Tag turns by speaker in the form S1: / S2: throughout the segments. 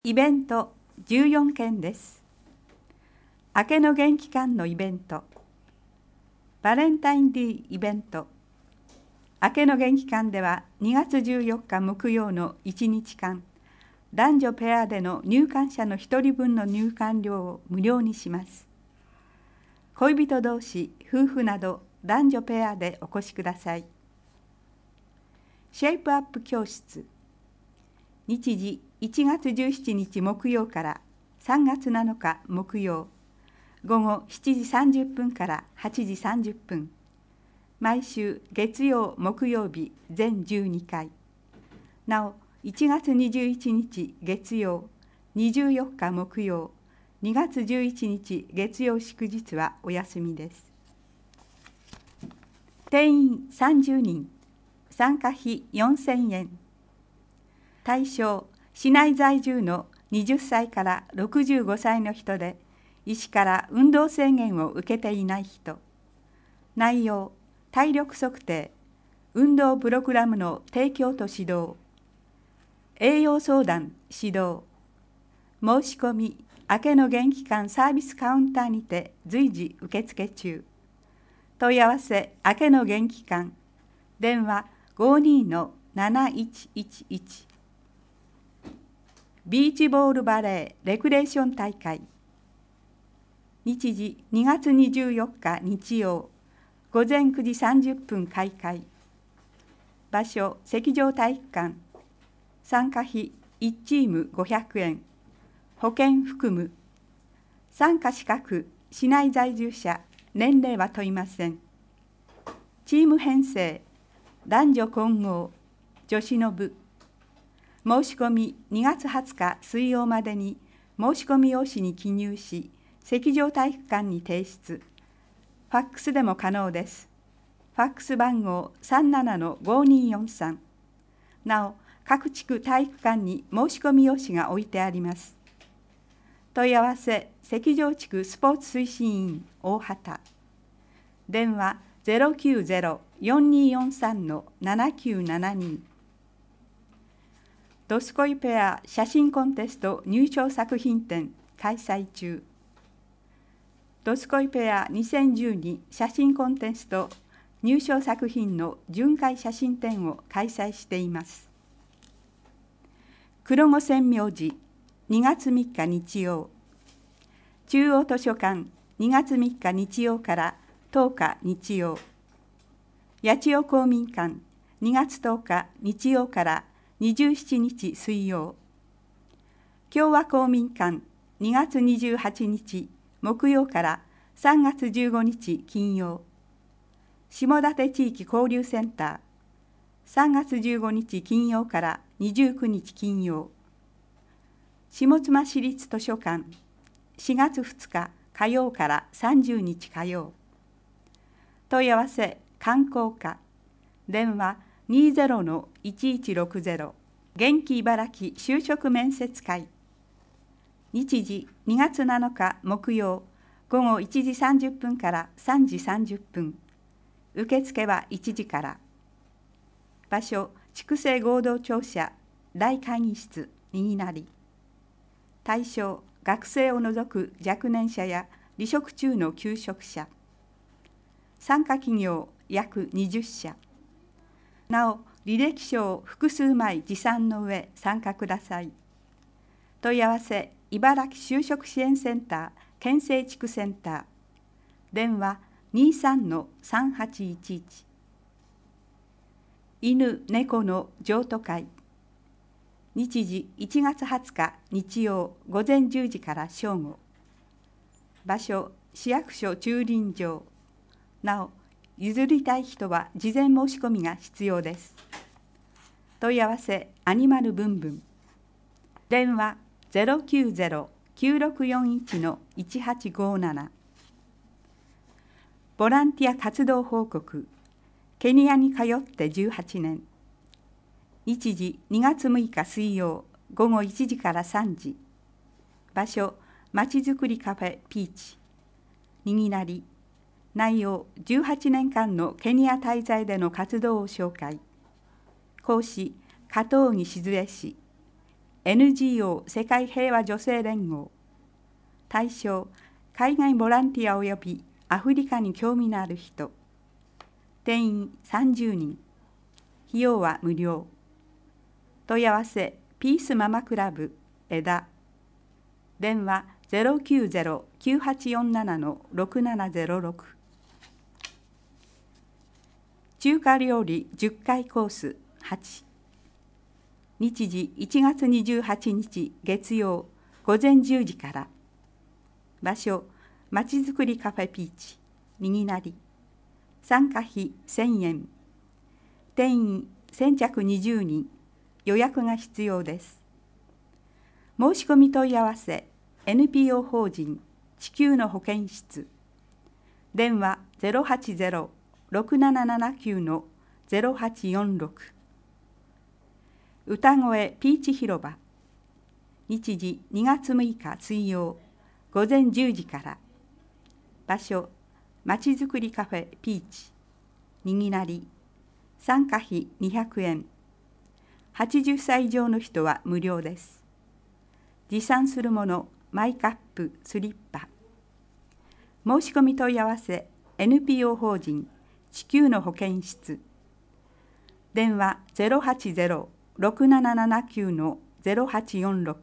S1: イベント14件です。明けの元気館のイベント、バレンタインデーイベント。明けの元気館では2月14日木曜の1日間、男女ペアでの入館者の1人分の入館料を無料にします。恋人同士、夫婦など男女ペアでお越しください。シェイプアップ教室、日時1月17日木曜から3月7日木曜、午後7時30分から8時30分、毎週月曜木曜日全12回、なお1月21日月曜、24日木曜、2月11日月曜祝日はお休みです。定員30人、参加費4000円。対象、市内在住の20歳から65歳の人で、医師から運動制限を受けていない人。内容、体力測定、運動プログラムの提供と指導、栄養相談、指導。申し込み、明けの元気館サービスカウンターにて随時受付中。問い合わせ、明けの元気館。電話 52-7111。ビーチボールバレーレクレーション大会。日時2月24日日曜、午前9時30分開会。場所、石上体育館。参加費1チーム500円。保険含む。参加資格、市内在住者、年齢は問いません。チーム編成、男女混合、女子の部。申し込み2月20日水曜までに申し込み用紙に記入し、石上体育館に提出。ファックスでも可能です。ファックス番号 37-5243。なお、各地区体育館に申し込み用紙が置いてあります。問い合わせ、石上地区スポーツ推進員大畑。電話090-4243-7972。ドスコイペア写真コンテスト入賞作品展開催中。ドスコイペア2012写真コンテスト入賞作品の巡回写真展を開催しています。黒子千明寺2月3日日曜、中央図書館2月3日日曜から10日日曜、八千代公民館2月10日日曜から27日水曜、共和公民館2月28日木曜から3月15日金曜、下館地域交流センター3月15日金曜から29日金曜、下妻市立図書館4月2日火曜から30日火曜。問い合わせ、観光課。電話20-1160。元気茨城就職面接会。日時2月7日木曜、午後1時30分から3時30分。受付は1時から。場所、筑西合同庁舎大会議室右なり。対象、学生を除く若年者や離職中の求職者。参加企業約20社。なお、履歴書を複数枚持参の上参加ください。問い合わせ、茨城就職支援センター県西地区センター。電話23-3811。犬猫の譲渡会。日時1月20日日曜午前10時から正午。場所、市役所駐輪場。なお、譲りたい人は事前申し込みが必要です。問い合わせ、アニマルブンブン。電話090-9641-1857。ボランティア活動報告。ケニアに通って18年。日時2月6日水曜午後1時から3時。場所、まちづくりカフェピーチ。右なり。内容、18年間のケニア滞在での活動を紹介。講師、加藤木静江氏。 NGO 世界平和女性連合。対象、海外ボランティア及びアフリカに興味のある人。定員30人。費用は無料。問い合わせピースママクラブ枝。電話090-9847-6706。中華料理10回コース8。日時1月28日月曜午前10時から。場所、まちづくりカフェピーチ右なり。参加費1000円。定員先着20人。予約が必要です。申し込み問い合わせ NPO 法人地球の保健室。電話080-6779-0846。歌声ピーチ広場。日時2月6日水曜午前10時から。場所、まちづくりカフェピーチ右なり。参加費200円。80歳以上の人は無料です。持参するもの、マイカップ、スリッパ。申し込み問い合わせ NPO 法人地球の保健室。電話080-6779-0846。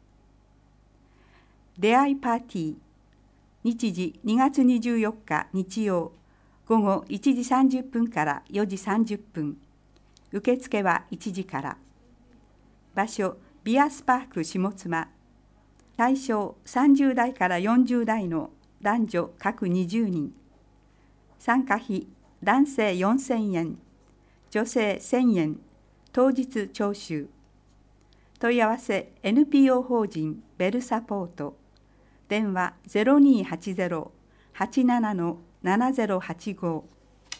S1: 出会いパーティー。日時2月24日日曜午後1時30分から4時30分。受付は1時から。場所、ビアスパーク下妻。対象30代から40代の男女各20人。参加費男性4000円、女性1000円、当日徴収。問い合わせ NPO 法人ベルサポート。電話0280-87-7085。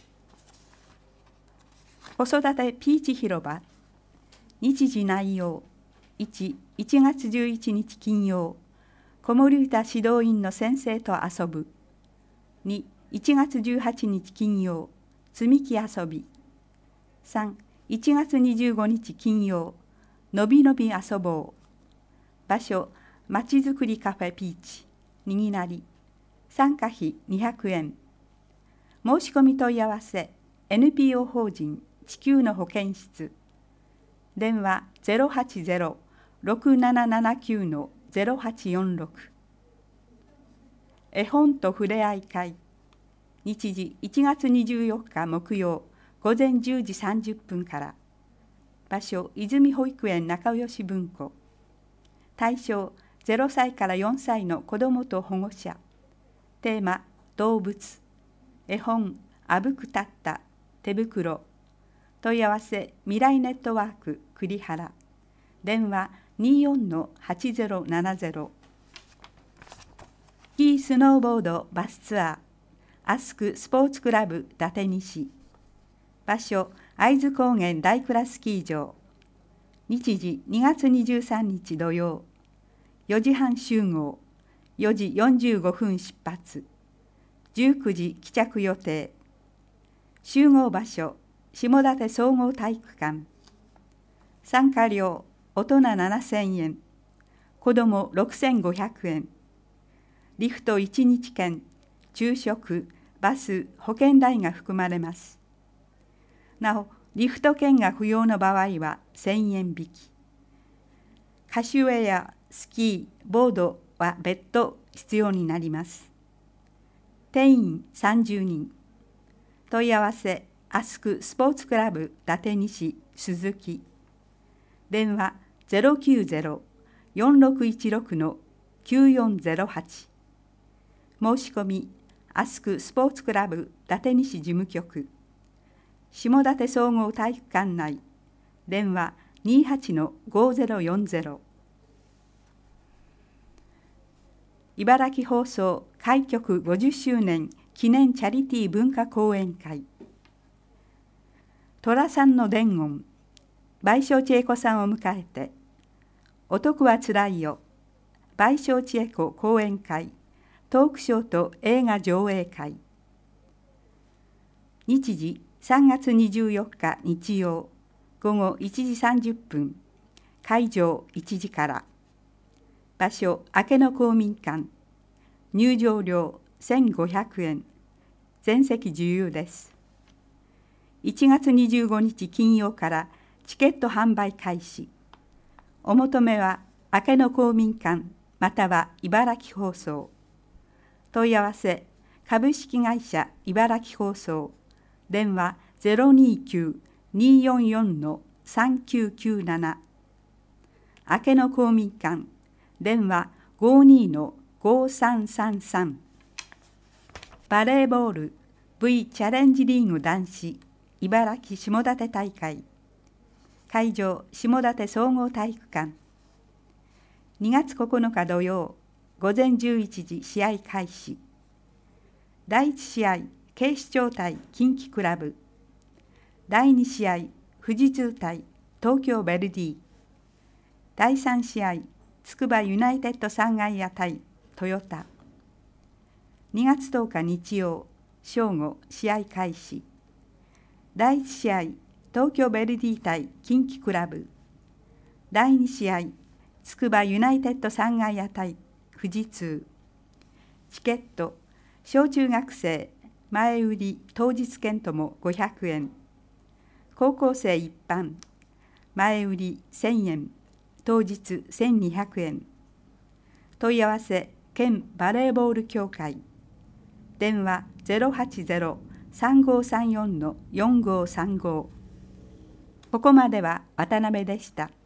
S1: 子育てピーチ広場。日時内容1、1月11日金曜、子守歌指導員の先生と遊ぶ。2、1月18日金曜、積み木遊び。3、1月25日金曜、のびのび遊ぼう。場所、まちづくりカフェピーチ右なり。参加費200円。申し込み問い合わせ NPO 法人地球の保健室。電話080-6779-0846。絵本とふれあい会。日時1月24日木曜午前10時30分から。場所、泉保育園仲良し文庫。対象0歳から4歳の子どもと保護者。テーマ、動物。絵本、あぶくたった手袋。問い合わせ未来ネットワーク栗原。電話24-8070。スキースノーボードバスツアーアスクスポーツクラブ伊達西。場所、会津高原大倉スキー場。日時2月23日土曜4時半集合、4時45分出発、19時帰着予定。集合場所、下館総合体育館。参加料、大人7000円、子ども6500円。リフト1日券、昼食、バス、保険代が含まれます。なお、リフト券が不要の場合は1000円引き。カシュエやスキー、ボードは別途必要になります。定員30人。問い合わせアスクスポーツクラブ伊達西鈴木。電話090-4616-9408。申し込みアスクスポーツクラブ伊達西事務局。下館総合体育館内。電話28-5040。茨城放送開局50周年記念チャリティー文化講演会。寅さんの伝言、倍賞千恵子さんを迎えて、男はつらいよ、倍賞千恵子講演会、トークショーと映画上映会。日時3月24日日曜午後1時30分、 会場1時から。場所明けの公民館。入場料1500円。全席自由です。1月25日金曜からチケット販売開始。お求めは明けの公民館または茨城放送。問い合わせ株式会社茨城放送。電話029-244-3997。明けの公民館電話52-5333。バレーボール V チャレンジリーグ男子茨城下館大会。会場下館総合体育館。2月9日土曜午前11時試合開始。第1試合警視庁対近畿クラブ。第2試合富士通対東京ヴェルディ。第3試合つくばユナイテッドサンガイア対トヨタ。2月10日日曜正午試合開始。第1試合東京ヴェルディ対近畿クラブ。第2試合つくばユナイテッドサンガイア対富士通。チケット小中学生前売り当日券とも500円。高校生一般前売り1000円当日1200円。問い合わせ県バレーボール協会。電話080-3534-4535。ここまでは渡辺でした。